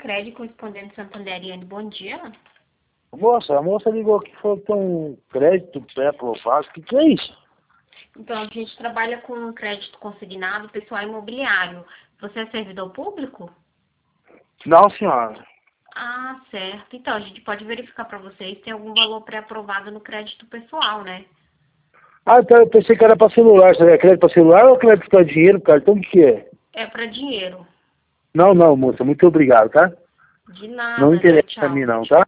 Crédito correspondente Santanderiane, bom dia. Moça, a moça ligou aqui e falou que tem um crédito pré-aprovado. O que é isso? Então, a gente trabalha com crédito consignado pessoal imobiliário. Você é servidor público? Não, senhora. Ah, certo. Então, a gente pode verificar para vocês se tem algum valor pré-aprovado no crédito pessoal, né? Ah, então eu pensei que era para celular. Você é crédito para celular ou crédito para dinheiro, cara? Então o que é? É para dinheiro. Não, moça. Muito obrigado, tá? De nada, Não né? interessa a Tchau. mim não, tá?